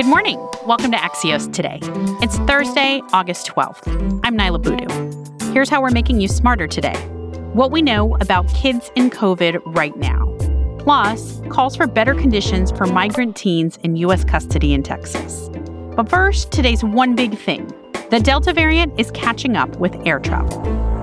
Good morning. Welcome to Axios Today. It's Thursday, August 12th. I'm Nyla Boodoo. Here's how we're making you smarter today. What we know about kids in COVID right now. Plus, calls for better conditions for migrant teens in U.S. custody in Texas. But first, today's one big thing. The Delta variant is catching up with air travel.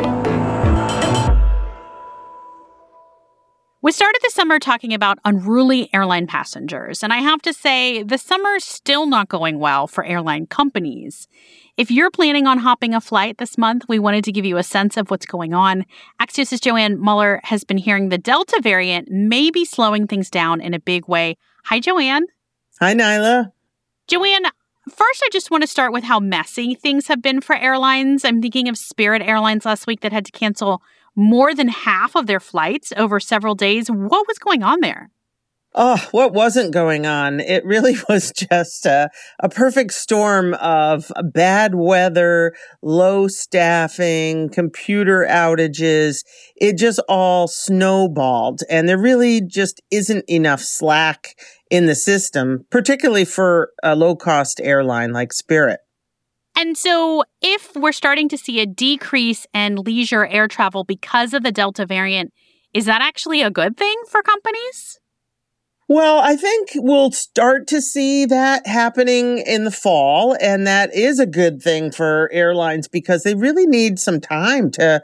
We started the summer talking about unruly airline passengers, and I have to say, the summer's still not going well for airline companies. If you're planning on hopping a flight this month, we wanted to give you a sense of what's going on. Axios' Joanne Muller has been hearing the Delta variant may be slowing things down in a big way. Hi, Joanne. Hi, Nyla. Joanne, first, I just want to start with how messy things have been for airlines. I'm thinking of Spirit Airlines last week that had to cancel more than half of their flights over several days. What was going on there? Oh, what wasn't going on? It really was just a perfect storm of bad weather, low staffing, computer outages. It just all snowballed, and there really just isn't enough slack in the system, particularly for a low-cost airline like Spirit. And so if we're starting to see a decrease in leisure air travel because of the Delta variant, is that actually a good thing for companies? Well, I think we'll start to see that happening in the fall, and that is a good thing for airlines because they really need some time to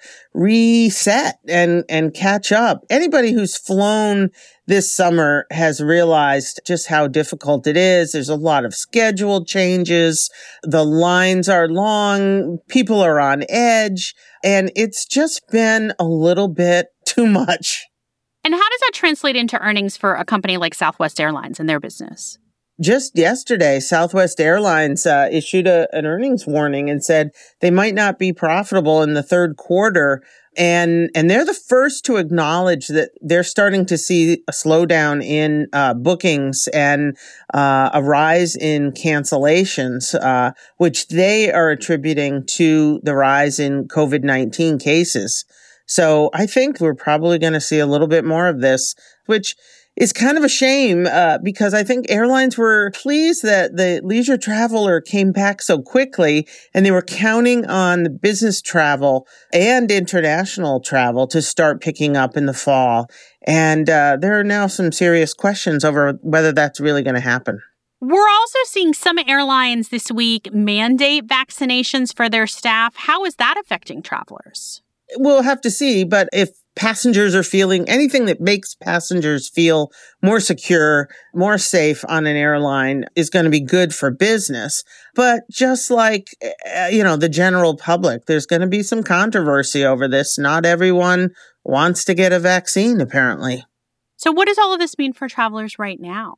reset and catch up. Anybody who's flown this summer has realized just how difficult it is. There's a lot of schedule changes. The lines are long. People are on edge, and it's just been a little bit too much. And how does that translate into earnings for a company like Southwest Airlines and their business? Just yesterday, Southwest Airlines issued an earnings warning and said they might not be profitable in the third quarter. And they're the first to acknowledge that they're starting to see a slowdown in bookings and a rise in cancellations, which they are attributing to the rise in COVID-19 cases. So I think we're probably going to see a little bit more of this, which is kind of a shame because I think airlines were pleased that the leisure traveler came back so quickly, and they were counting on the business travel and international travel to start picking up in the fall. And there are now some serious questions over whether that's really going to happen. We're also seeing some airlines this week mandate vaccinations for their staff. How is that affecting travelers? We'll have to see, but if passengers are feeling anything that makes passengers feel more secure, more safe on an airline is going to be good for business. But just like, the general public, there's going to be some controversy over this. Not everyone wants to get a vaccine, apparently. So what does all of this mean for travelers right now?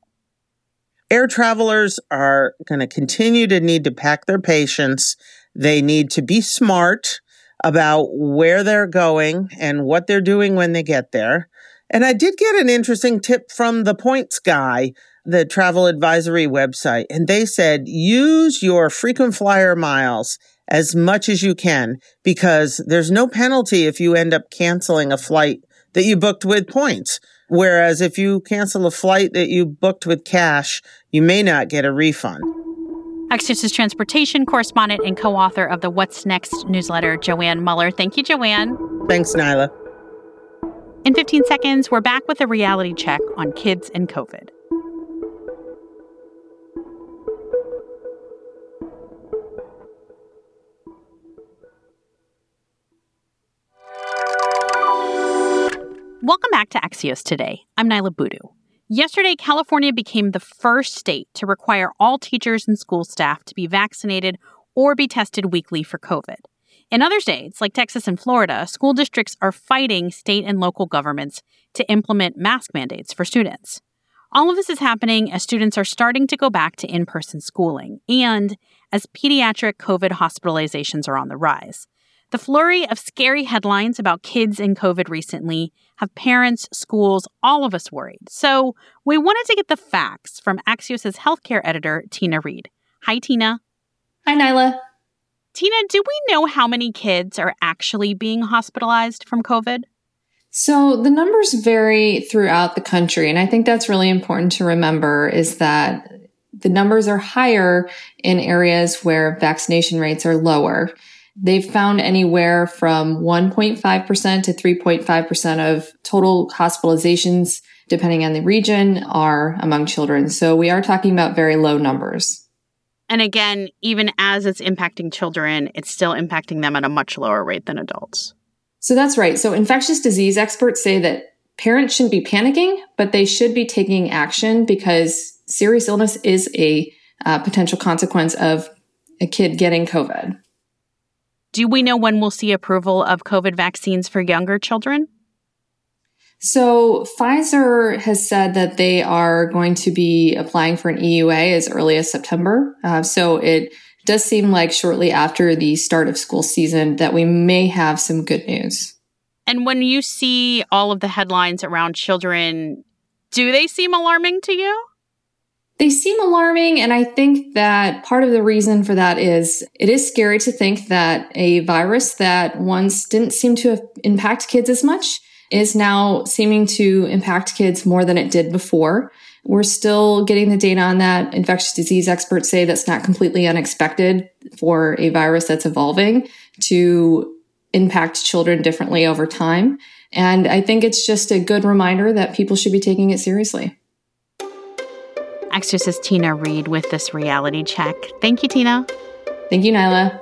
Air travelers are going to continue to need to pack their patience. They need to be smart about where they're going and what they're doing when they get there. And I did get an interesting tip from the Points Guy, the travel advisory website, and they said, use your frequent flyer miles as much as you can because there's no penalty if you end up canceling a flight that you booked with points. Whereas if you cancel a flight that you booked with cash, you may not get a refund. Axios' transportation correspondent and co-author of the What's Next newsletter, Joanne Muller. Thank you, Joanne. Thanks, Nyla. In 15 seconds, we're back with a reality check on kids and COVID. Welcome back to Axios Today. I'm Nyla Boodoo. Yesterday, California became the first state to require all teachers and school staff to be vaccinated or be tested weekly for COVID. In other states, like Texas and Florida, school districts are fighting state and local governments to implement mask mandates for students. All of this is happening as students are starting to go back to in-person schooling and as pediatric COVID hospitalizations are on the rise. The flurry of scary headlines about kids and COVID recently have parents, schools, all of us worried. So we wanted to get the facts from Axios' healthcare editor, Tina Reed. Hi, Tina. Hi, Nyla. Tina, do we know how many kids are actually being hospitalized from COVID? So the numbers vary throughout the country. And I think that's really important to remember is that the numbers are higher in areas where vaccination rates are lower. They've found anywhere from 1.5% to 3.5% of total hospitalizations, depending on the region, are among children. So we are talking about very low numbers. And again, even as it's impacting children, it's still impacting them at a much lower rate than adults. So that's right. So infectious disease experts say that parents shouldn't be panicking, but they should be taking action because serious illness is a potential consequence of a kid getting COVID. Do we know when we'll see approval of COVID vaccines for younger children? So Pfizer has said that they are going to be applying for an EUA as early as September. So it does seem like shortly after the start of school season that we may have some good news. And when you see all of the headlines around children, do they seem alarming to you? They seem alarming, and I think that part of the reason for that is it is scary to think that a virus that once didn't seem to impact kids as much is now seeming to impact kids more than it did before. We're still getting the data on that. Infectious disease experts say that's not completely unexpected for a virus that's evolving to impact children differently over time. And I think it's just a good reminder that people should be taking it seriously. Axios' Tina Reed with this reality check. Thank you, Tina. Thank you, Nyla.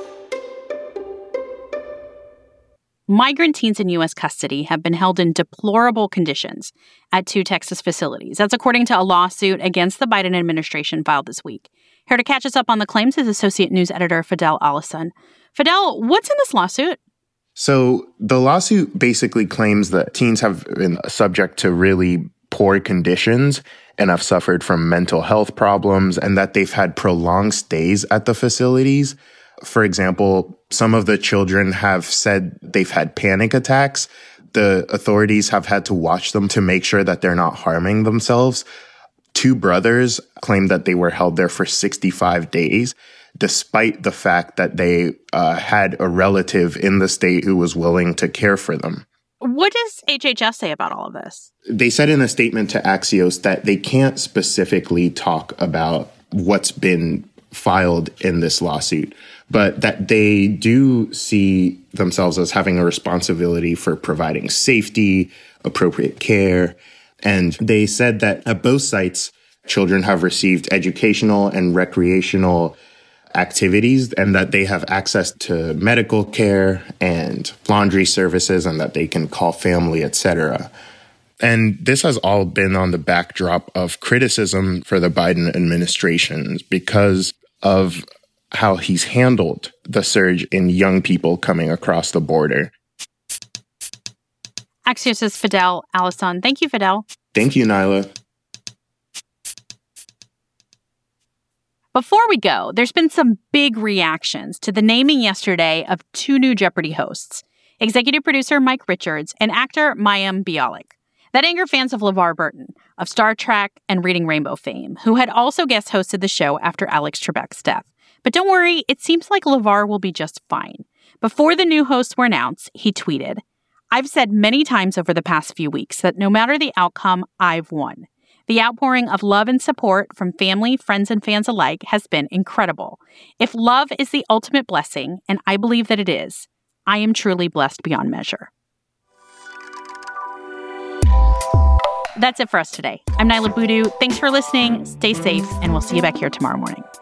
Migrant teens in U.S. custody have been held in deplorable conditions at 2 Texas facilities. That's according to a lawsuit against the Biden administration filed this week. Here to catch us up on the claims is Associate News Editor Fidel Alison. Fidel, what's in this lawsuit? So the lawsuit basically claims that teens have been subject to really poor conditions and have suffered from mental health problems, and that they've had prolonged stays at the facilities. For example, some of the children have said they've had panic attacks. The authorities have had to watch them to make sure that they're not harming themselves. 2 brothers claimed that they were held there for 65 days, despite the fact that they had a relative in the state who was willing to care for them. What does HHS say about all of this? They said in a statement to Axios that they can't specifically talk about what's been filed in this lawsuit, but that they do see themselves as having a responsibility for providing safety, appropriate care. And they said that at both sites, children have received educational and recreational activities, and that they have access to medical care and laundry services, and that they can call family, etc. And this has all been on the backdrop of criticism for the Biden administration because of how he's handled the surge in young people coming across the border. Axios' Fidel Alison. Thank you, Fidel. Thank you, Nyla. Before we go, there's been some big reactions to the naming yesterday of 2 new Jeopardy hosts, executive producer Mike Richards and actor Mayim Bialik. That angered fans of LeVar Burton, of Star Trek and Reading Rainbow fame, who had also guest hosted the show after Alex Trebek's death. But don't worry, it seems like LeVar will be just fine. Before the new hosts were announced, he tweeted, "I've said many times over the past few weeks that no matter the outcome, I've won. The outpouring of love and support from family, friends, and fans alike has been incredible. If love is the ultimate blessing, and I believe that it is, I am truly blessed beyond measure." That's it for us today. I'm Nyla Boodoo. Thanks for listening. Stay safe, and we'll see you back here tomorrow morning.